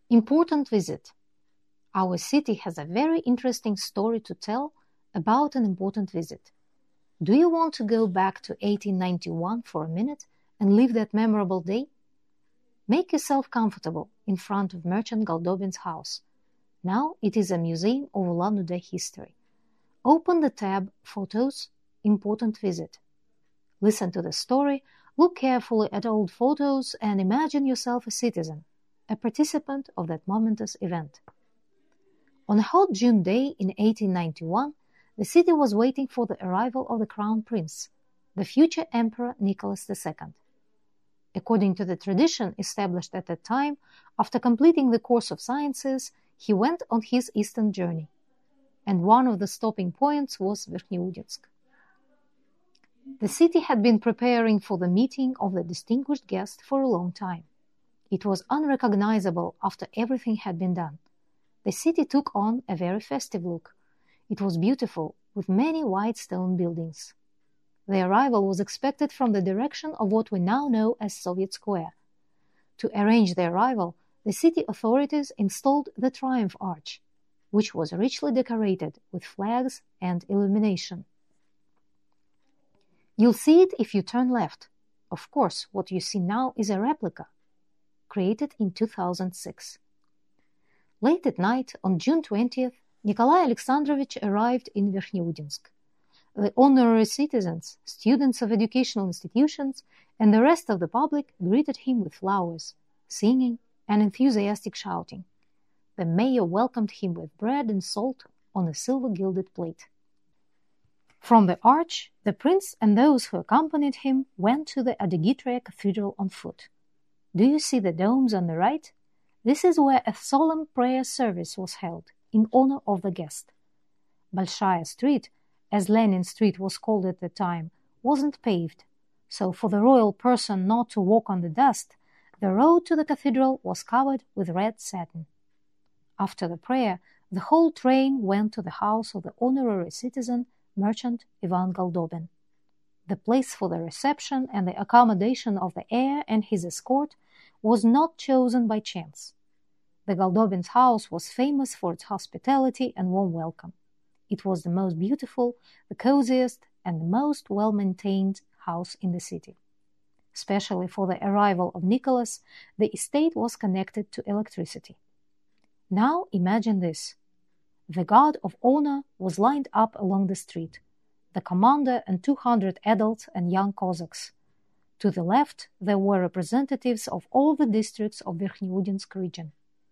Important visit. Our city has a very interesting story to tell about an important visit. Do you want to go back to 1891 for a minute and live that memorable day? Make yourself comfortable in front of Merchant Goldobin's house. Now it is a museum of Ulan-Ude history. Open the tab Photos, Important Visit. Listen to the story, look carefully at old photos, and imagine yourself a citizen, a participant of that momentous event. On a hot June day in 1891, the city was waiting for the arrival of the Crown Prince, the future Emperor Nicholas II. According to the tradition established at that time, after completing the course of sciences, he went on his eastern journey, and one of the stopping points was Verkhneyudinsk. The city had been preparing for the meeting of the distinguished guest for a long time. It was unrecognizable after everything had been done. The city took on a very festive look. It was beautiful, with many white stone buildings. The arrival was expected from the direction of what we now know as Soviet Square. To arrange the arrival, the city authorities installed the Triumph Arch, which was richly decorated with flags and illumination. You'll see it if you turn left. Of course, what you see now is a replica, created in 2006. Late at night, on June 20th, Nikolai Alexandrovich arrived in Verkhneyudinsk. The honorary citizens, students of educational institutions, and the rest of the public greeted him with flowers, singing, and enthusiastic shouting. The mayor welcomed him with bread and salt on a silver-gilded plate. From the arch, the prince and those who accompanied him went to the Adygitria Cathedral on foot. Do you see the domes on the right? This is where a solemn prayer service was held in honor of the guest. Bolshaya Street, as Lenin Street was called at the time, wasn't paved, so for the royal person not to walk on the dust, the road to the cathedral was covered with red satin. After the prayer, the whole train went to the house of the honorary citizen, Merchant Ivan Goldobin. The place for the reception and the accommodation of the heir and his escort was not chosen by chance. The Goldobin's house was famous for its hospitality and warm welcome. It was the most beautiful, the coziest, and the most well-maintained house in the city. Especially for the arrival of Nicholas, the estate was connected to electricity. Now imagine this. The guard of honor was lined up along the street, the commander and 200 adult and young Cossacks. To the left, there were representatives of all the districts of Verkhneyudinsk region.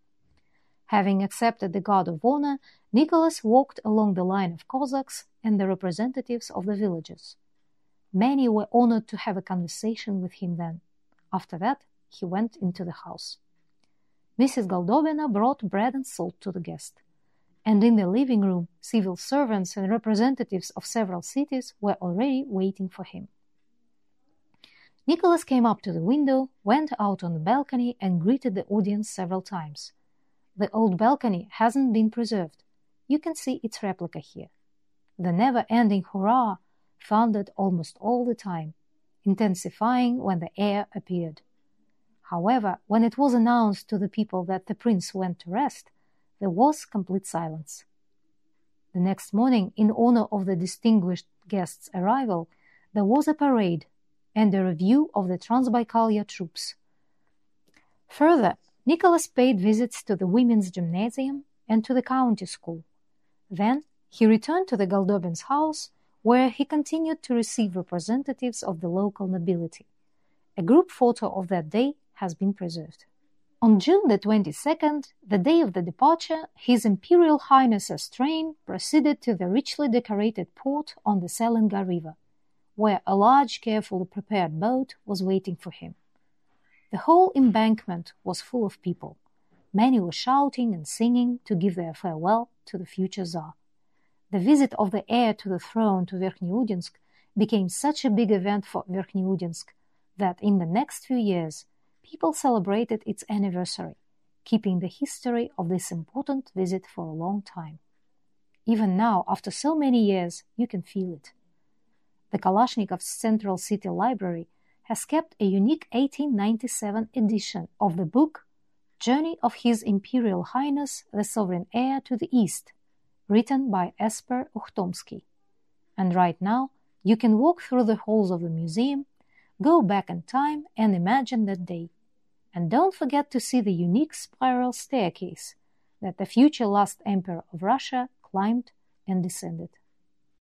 Having accepted the guard of honor, Nicholas walked along the line of Cossacks and the representatives of the villages. Many were honored to have a conversation with him then. After that, he went into the house. Mrs. Goldobina brought bread and salt to the guest, and in the living room, civil servants and representatives of several cities were already waiting for him. Nicholas came up to the window, went out on the balcony, and greeted the audience several times. The old balcony hasn't been preserved. You can see its replica here. The never-ending hurrah thundered almost all the time, intensifying when the heir appeared. However, when it was announced to the people that the prince went to rest, there was complete silence. The next morning, in honor of the distinguished guest's arrival, there was a parade and a review of the Transbaikalia troops. Further, Nicholas paid visits to the women's gymnasium and to the county school. Then he returned to the Goldobin's house, where he continued to receive representatives of the local nobility. A group photo of that day has been preserved. On June the 22nd, the day of the departure, His Imperial Highness's train proceeded to the richly decorated port on the Selenga River, where a large, carefully prepared boat was waiting for him. The whole embankment was full of people. Many were shouting and singing to give their farewell to the future Tsar. The visit of the heir to the throne to Verkhneyudinsk became such a big event for Verkhneyudinsk that in the next few years, people celebrated its anniversary, keeping the history of this important visit for a long time. Even now, after so many years, you can feel it. The Kalashnikov's Central City Library has kept a unique 1897 edition of the book Journey of His Imperial Highness the Sovereign Heir to the East, written by Esper Uchtomsky. And right now, you can walk through the halls of the museum, go back in time and imagine that day. And don't forget to see the unique spiral staircase that the future last emperor of Russia climbed and descended.